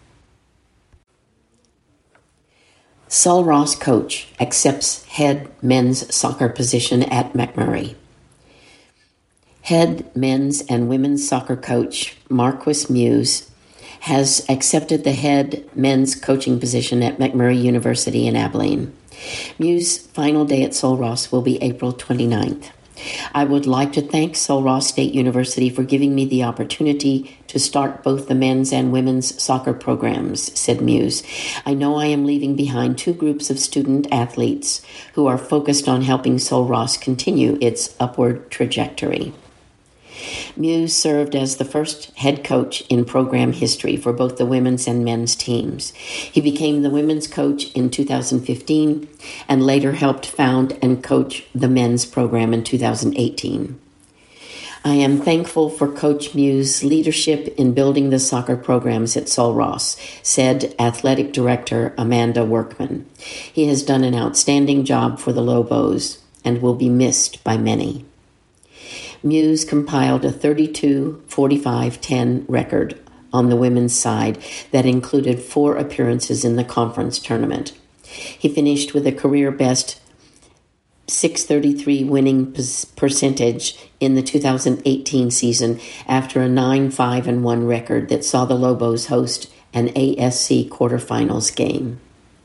Sul Ross coach accepts head men's soccer position at McMurray. Head men's and women's soccer coach Marquis Muse has accepted the head men's coaching position at McMurray University in Abilene. Muse's final day at Sul Ross will be April twenty-ninth. I would like to thank Sul Ross State University for giving me the opportunity to start both the men's and women's soccer programs, said Muse. I know I am leaving behind two groups of student athletes who are focused on helping Sul Ross continue its upward trajectory. Muse served as the first head coach in program history for both the women's and men's teams. He became the women's coach in two thousand fifteen and later helped found and coach the men's program in two thousand eighteen. I am thankful for Coach Muse's leadership in building the soccer programs at Sul Ross, said Athletic Director Amanda Workman. He has done an outstanding job for the Lobos and will be missed by many. Muse compiled a thirty-two forty-five ten record on the women's side that included four appearances in the conference tournament. He finished with a career-best six thirty-three winning percentage in the two thousand eighteen season after a nine five one record that saw the Lobos host an A S C quarterfinals game.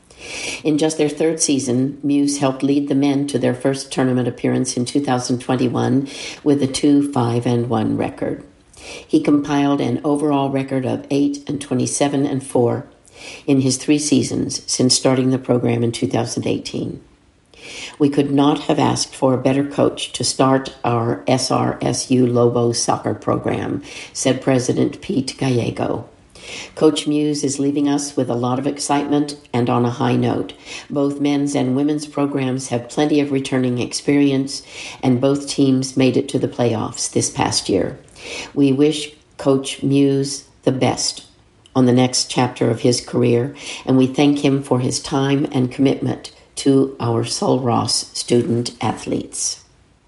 In just their third season, Muse helped lead the men to their first tournament appearance in two thousand twenty-one with a two five one record. He compiled an overall record of eight and twenty-seven and four in his three seasons since starting the program in two thousand eighteen. We could not have asked for a better coach to start our S R S U Lobos soccer program, said President Pete Gallego. Coach Muse is leaving us with a lot of excitement and on a high note. Both men's and women's programs have plenty of returning experience, and both teams made it to the playoffs this past year. We wish Coach Muse the best on the next chapter of his career, and we thank him for his time and commitment to our Sul Ross student athletes.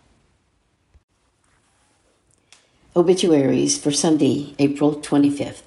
Obituaries for Sunday, April twenty-fifth.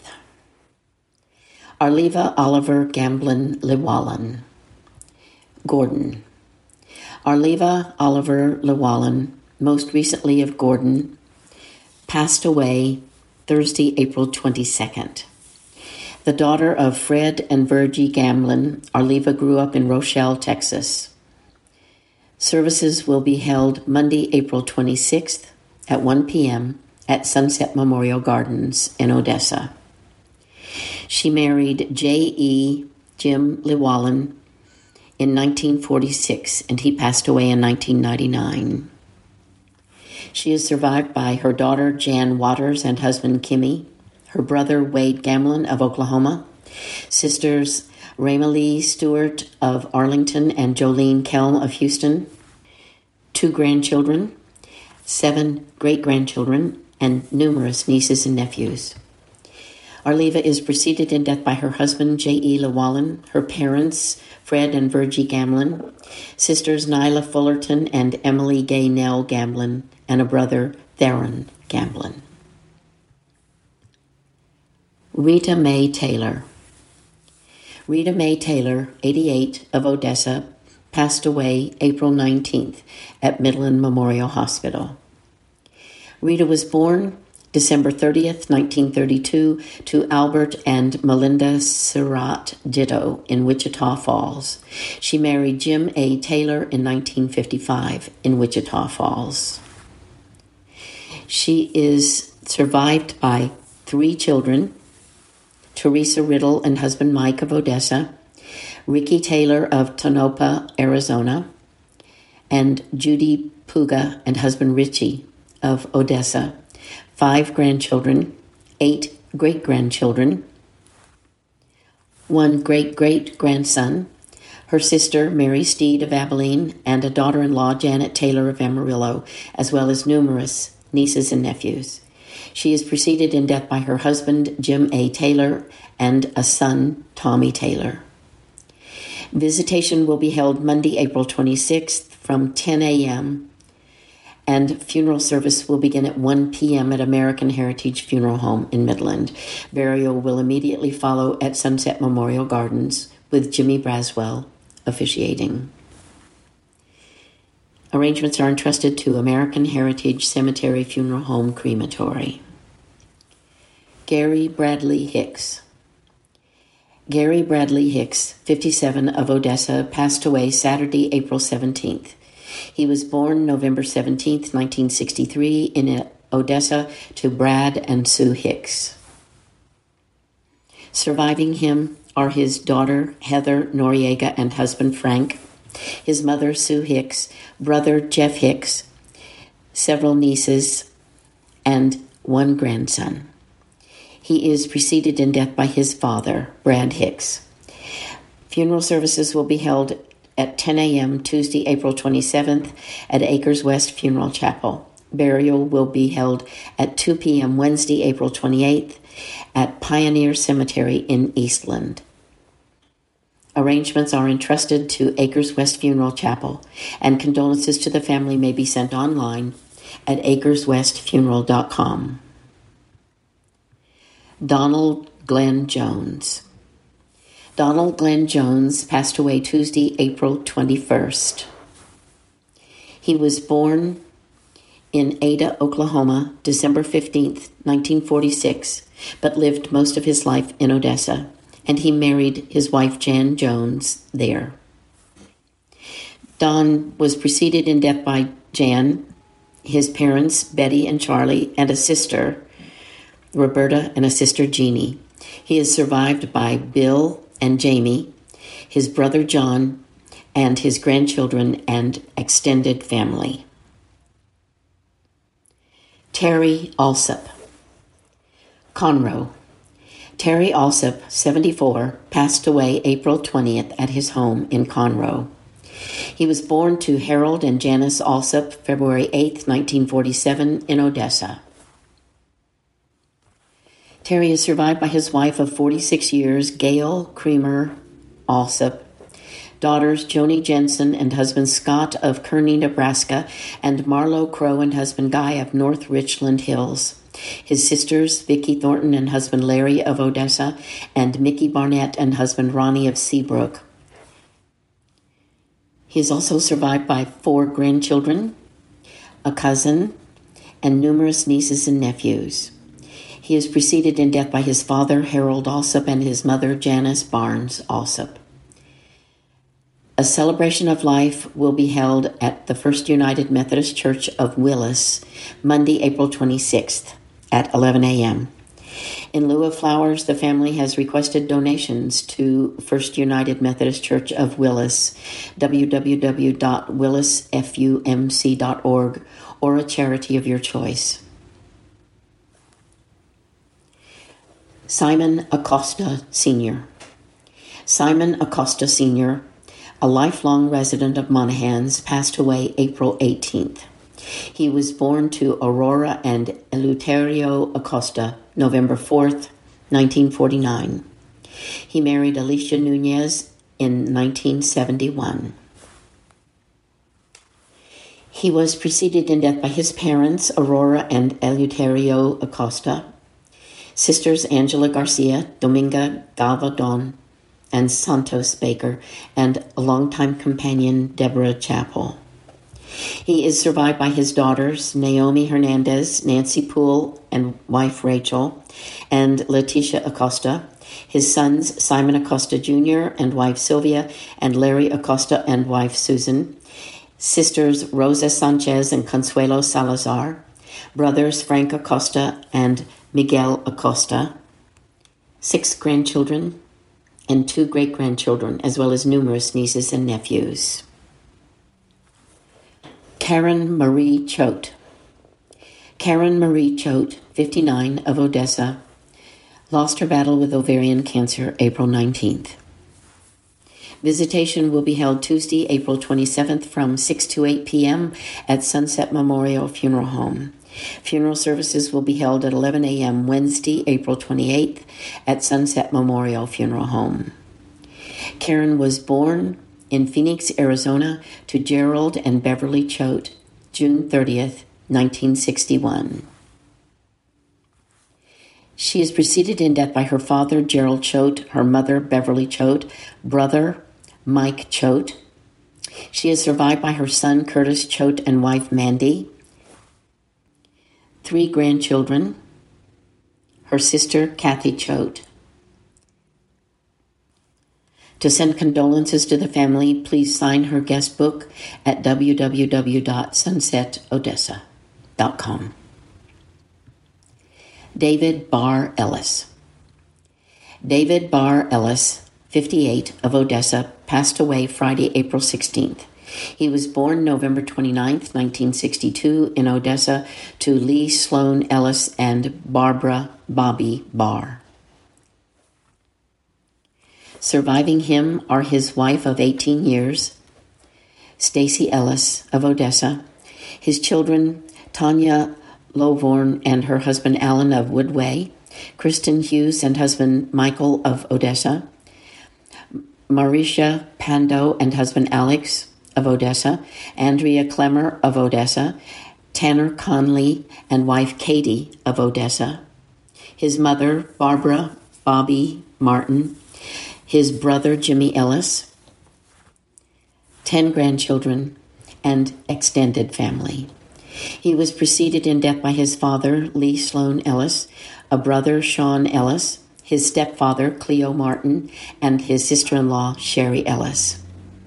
Arleva Oliver Gamblin Llewellyn. Gordon. Arleva Oliver Llewellyn, most recently of Gordon, passed away Thursday, April twenty-second. The daughter of Fred and Virgie Gamblin, Arleva grew up in Rochelle, Texas. Services will be held Monday, April twenty-sixth at one p.m. at Sunset Memorial Gardens in Odessa. She married J E Jim Llewellyn in nineteen forty-six, and he passed away in nineteen ninety-nine. She is survived by her daughter Jan Waters and husband Kimmy, her brother Wade Gamblin of Oklahoma, sisters Raymalee Stewart of Arlington and Jolene Kelm of Houston, two grandchildren, seven great-grandchildren, and numerous nieces and nephews. Arleva is preceded in death by her husband, J E Llewellyn, her parents, Fred and Virgie Gamblin, sisters Nyla Fullerton and Emily Gay Nell Gamblin, and a brother, Theron Gamblin. Rita Mae Taylor. Rita Mae Taylor, eighty-eight, of Odessa, passed away April nineteenth at Midland Memorial Hospital. Rita was born December thirtieth, nineteen thirty-two, to Albert and Melinda Surratt Ditto in Wichita Falls. She married Jim A. Taylor in nineteen fifty-five in Wichita Falls. She is survived by three children, Teresa Riddle and husband Mike of Odessa, Ricky Taylor of Tonopah, Arizona, and Judy Puga and husband Richie of Odessa, five grandchildren, eight great-grandchildren, one great-great-grandson, her sister Mary Steed of Abilene, and a daughter-in-law Janet Taylor of Amarillo, as well as numerous nieces and nephews. She is preceded in death by her husband Jim A. Taylor and a son, Tommy Taylor. Visitation will be held Monday, April twenty-sixth from ten a.m., and funeral service will begin at one p.m. at American Heritage Funeral Home in Midland. Burial will immediately follow at Sunset Memorial Gardens, with Jimmy Braswell officiating. Arrangements are entrusted to American Heritage Cemetery Funeral Home Crematory. Gary Bradley Hicks. Gary Bradley Hicks, fifty-seven, of Odessa, passed away Saturday, April seventeenth. He was born November seventeenth, nineteen sixty-three, in Odessa to Brad and Sue Hicks. Surviving him are his daughter, Heather Noriega, and husband, Frank, his mother, Sue Hicks, brother, Jeff Hicks, several nieces, and one grandson. He is preceded in death by his father, Brad Hicks. Funeral services will be held at ten a.m. Tuesday, April twenty-seventh at Acres West Funeral Chapel. Burial will be held at two p.m. Wednesday, April twenty-eighth at Pioneer Cemetery in Eastland. Arrangements are entrusted to Acres West Funeral Chapel, and condolences to the family may be sent online at acres west funeral dot com. Donald Glenn Jones. Donald Glenn Jones passed away Tuesday, April twenty-first. He was born in Ada, Oklahoma, December fifteenth, nineteen forty-six, but lived most of his life in Odessa, and he married his wife Jan Jones there. Don was preceded in death by Jan, his parents, Betty and Charlie, and a sister, Roberta, and a sister, Jeannie. He is survived by Bill and Jamie, his brother John, and his grandchildren and extended family. Terry Alsop. Conroe. Terry Alsop, seventy-four, passed away April twentieth at his home in Conroe. He was born to Harold and Janice Alsop February eighth, nineteen forty-seven, in Odessa. Terry is survived by his wife of forty-six years, Gail Creamer Alsop, daughters Joni Jensen and husband Scott of Kearney, Nebraska, and Marlo Crow and husband Guy of North Richland Hills. His sisters, Vicki Thornton and husband Larry of Odessa, and Mickey Barnett and husband Ronnie of Seabrook. He is also survived by four grandchildren, a cousin, and numerous nieces and nephews. He is preceded in death by his father, Harold Alsop, and his mother, Janice Barnes Alsop. A celebration of life will be held at the First United Methodist Church of Willis, Monday, April twenty-sixth at eleven a.m. In lieu of flowers, the family has requested donations to First United Methodist Church of Willis, w w w dot willis f u m c dot org, or a charity of your choice. Simon Acosta, Senior Simon Acosta, Senior, a lifelong resident of Monahans, passed away April eighteenth. He was born to Aurora and Eleuterio Acosta, November fourth, nineteen forty-nine. He married Alicia Nunez in nineteen seventy-one. He was preceded in death by his parents, Aurora and Eleuterio Acosta, sisters Angela Garcia, Dominga Galvadon, and Santos Baker, and a longtime companion, Deborah Chappell. He is survived by his daughters, Naomi Hernandez, Nancy Poole, and wife Rachel, and Leticia Acosta, his sons, Simon Acosta Junior and wife Sylvia, and Larry Acosta and wife Susan, sisters Rosa Sanchez and Consuelo Salazar, brothers Frank Acosta and Miguel Acosta, six grandchildren, and two great-grandchildren, as well as numerous nieces and nephews. Karen Marie Choate. Karen Marie Choate, fifty-nine, of Odessa, lost her battle with ovarian cancer April nineteenth. Visitation will be held Tuesday, April twenty-seventh from six to eight p.m. at Sunset Memorial Funeral Home. Funeral services will be held at eleven a.m. Wednesday, April twenty-eighth at Sunset Memorial Funeral Home. Karen was born in Phoenix, Arizona, to Gerald and Beverly Choate, June thirtieth, nineteen sixty-one. She is preceded in death by her father, Gerald Choate, her mother, Beverly Choate, brother, Mike Choate. She is survived by her son, Curtis Choate, and wife, Mandy. Three grandchildren, her sister, Kathy Choate. To send condolences to the family, please sign her guest book at w w w dot sunset odessa dot com. David Barr Ellis. David Barr Ellis, fifty-eight, of Odessa, passed away Friday, April sixteenth. He was born November twenty-ninth, nineteen sixty-two, in Odessa to Lee Sloan Ellis and Barbara Bobby Barr. Surviving him are his wife of eighteen years, Stacy Ellis of Odessa, his children, Tanya Lovorn and her husband Alan of Woodway, Kristen Hughes and husband Michael of Odessa, Marisha Pando and husband Alex of Odessa, Andrea Clemmer of Odessa, Tanner Conley and wife Katie of Odessa, his mother Barbara Bobby Martin, his brother Jimmy Ellis, ten grandchildren, and extended family. He was preceded in death by his father, Lee Sloan Ellis, a brother, Sean Ellis, his stepfather, Cleo Martin, and his sister-in-law, Sherry Ellis.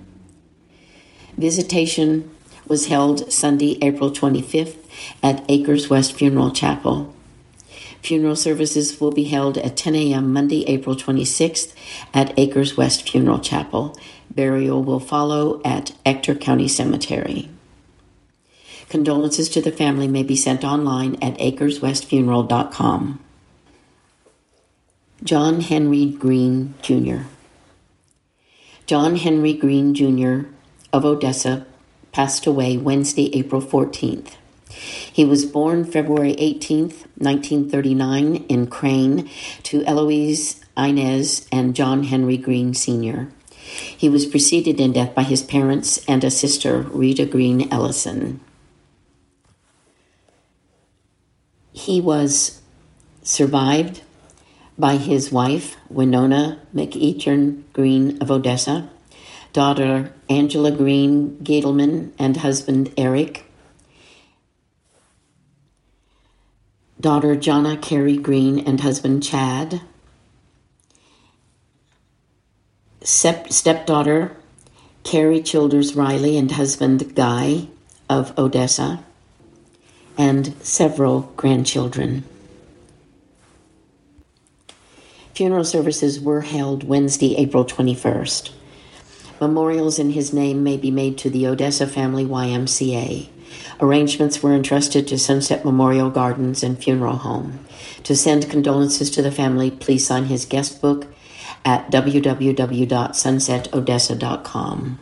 Visitation was held Sunday, April twenty-fifth at Acres West Funeral Chapel. Funeral services will be held at ten a.m. Monday, April twenty-sixth at Acres West Funeral Chapel. Burial will follow at Ector County Cemetery. Condolences to the family may be sent online at acres west funeral dot com. John Henry Green, Junior John Henry Green, Junior of Odessa passed away Wednesday, April fourteenth. He was born February eighteenth, nineteen thirty-nine in Crane to Eloise Inez and John Henry Green, Senior He was preceded in death by his parents and a sister, Rita Green Ellison. He was survived by his wife, Winona McEachern Green of Odessa, daughter Angela Green Giedelman and husband Eric, daughter Jonna Carey Green and husband Chad, Step- stepdaughter Carrie Childers Riley and husband Guy of Odessa, and several grandchildren. Funeral services were held Wednesday, April twenty-first. Memorials in his name may be made to the Odessa Family Y M C A. Arrangements were entrusted to Sunset Memorial Gardens and Funeral Home. To send condolences to the family, please sign his guest book at w w w dot sunset odessa dot com.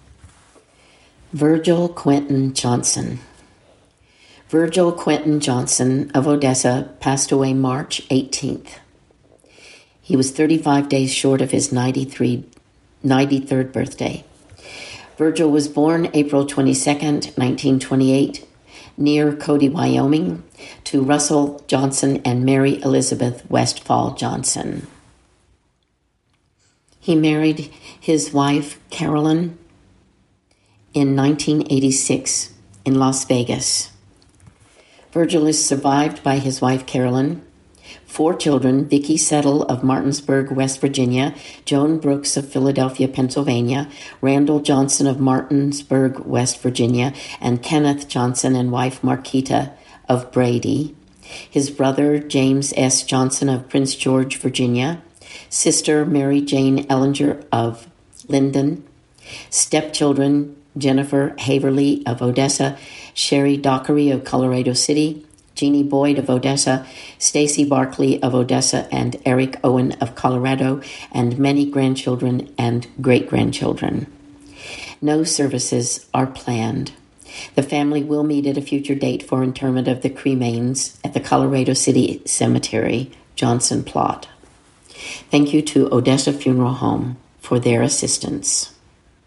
Virgil Quentin Johnson. Virgil Quentin Johnson of Odessa passed away March eighteenth. He was thirty-five days short of his ninety-third birthday. Virgil was born April twenty-second, nineteen twenty-eight, near Cody, Wyoming, to Russell Johnson and Mary Elizabeth Westfall Johnson. He married his wife, Carolyn, in nineteen eighty-six in Las Vegas. Virgil is survived by his wife, Carolyn, four children: Vicki Settle of Martinsburg, West Virginia, Joan Brooks of Philadelphia, Pennsylvania, Randall Johnson of Martinsburg, West Virginia, and Kenneth Johnson and wife Marquita of Brady. His brother, James S. Johnson of Prince George, Virginia, sister Mary Jane Ellinger of Linden, stepchildren Jennifer Haverly of Odessa, Sherry Dockery of Colorado City, Jeannie Boyd of Odessa, Stacy Barkley of Odessa, and Eric Owen of Colorado, and many grandchildren and great-grandchildren. No services are planned. The family will meet at a future date for interment of the cremains at the Colorado City Cemetery, Johnson Plot. Thank you to Odessa Funeral Home for their assistance.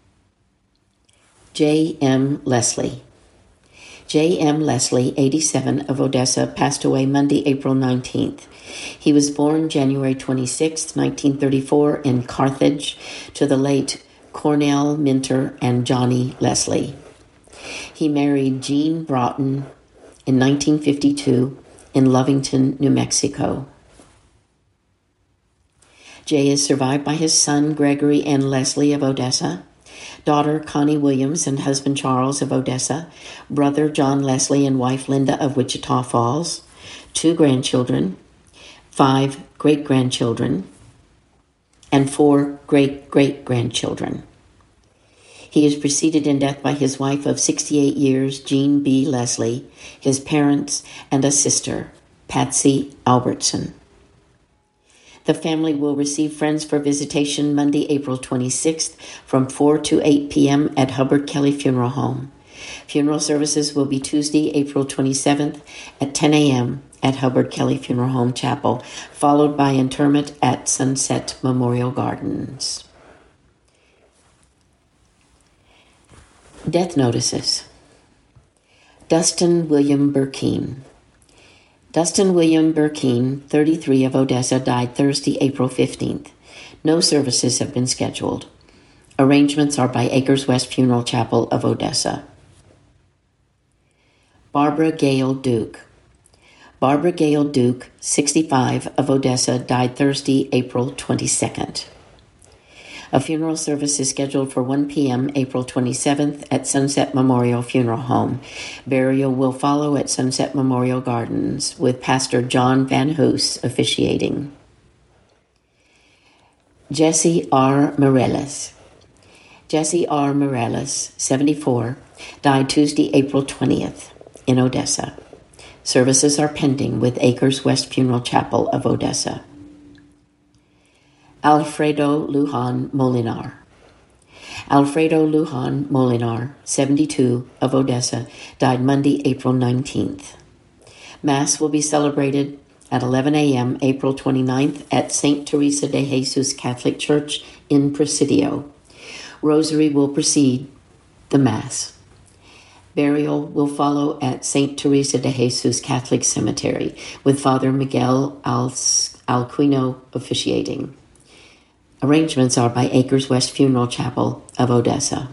J M. Leslie. J M. Leslie, eighty-seven, of Odessa, passed away Monday, April nineteenth. He was born January twenty-sixth, nineteen thirty-four, in Carthage, to the late Cornell Minter and Johnny Leslie. He married Jean Broughton in nineteen fifty-two in Lovington, New Mexico. Jay is survived by his son, Gregory and Leslie of Odessa, daughter Connie Williams and husband Charles of Odessa, brother John Leslie and wife Linda of Wichita Falls, two grandchildren, five great-grandchildren, and four great-great-grandchildren. He is preceded in death by his wife of sixty-eight years, Jean B. Leslie, his parents, and a sister, Patsy Albertson. The family will receive friends for visitation Monday, April twenty-sixth from four to eight p.m. at Hubbard Kelly Funeral Home. Funeral services will be Tuesday, April twenty-seventh at ten a.m. at Hubbard Kelly Funeral Home Chapel, followed by interment at Sunset Memorial Gardens. Death notices. Dustin William Burkeen. Dustin William Burkeen, thirty-three, of Odessa, died Thursday, April fifteenth. No services have been scheduled. Arrangements are by Acres West Funeral Chapel of Odessa. Barbara Gail Duke. Barbara Gail Duke, sixty-five, of Odessa, died Thursday, April twenty-second. A funeral service is scheduled for one p.m. April twenty-seventh at Sunset Memorial Funeral Home. Burial will follow at Sunset Memorial Gardens, with Pastor John Van Hoos officiating. Jesse R. Morales. Jesse R. Morales, seventy-four, died Tuesday, April twentieth, in Odessa. Services are pending with Acres West Funeral Chapel of Odessa. Alfredo Lujan Molinar. Alfredo Lujan Molinar, seventy-two, of Odessa, died Monday, April nineteenth. Mass will be celebrated at eleven a.m. April twenty-ninth at Saint Teresa de Jesus Catholic Church in Presidio. Rosary will precede the Mass. Burial will follow at Saint Teresa de Jesus Catholic Cemetery, with Father Miguel Alquino officiating. Arrangements are by Acres West Funeral Chapel of Odessa.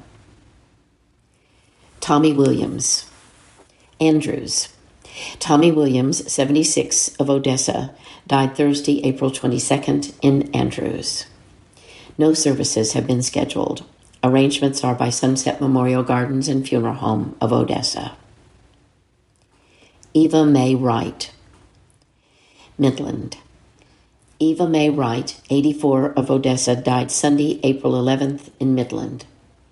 Tommy Williams. Andrews. Tommy Williams, seventy-six, of Odessa, died Thursday, April twenty-second, in Andrews. No services have been scheduled. Arrangements are by Sunset Memorial Gardens and Funeral Home of Odessa. Eva Mae Wright. Midland. Eva Mae Wright, eighty-four, of Odessa, died Sunday, April eleventh, in Midland.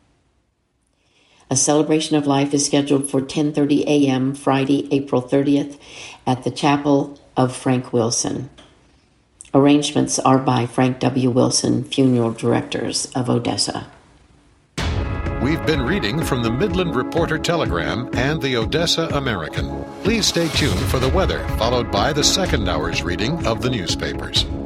A celebration of life is scheduled for ten thirty a.m. Friday, April thirtieth, at the Chapel of Frank Wilson. Arrangements are by Frank W. Wilson, Funeral Directors of Odessa. We've been reading from the Midland Reporter Telegram and the Odessa American. Please stay tuned for the weather, followed by the second hour's reading of the newspapers.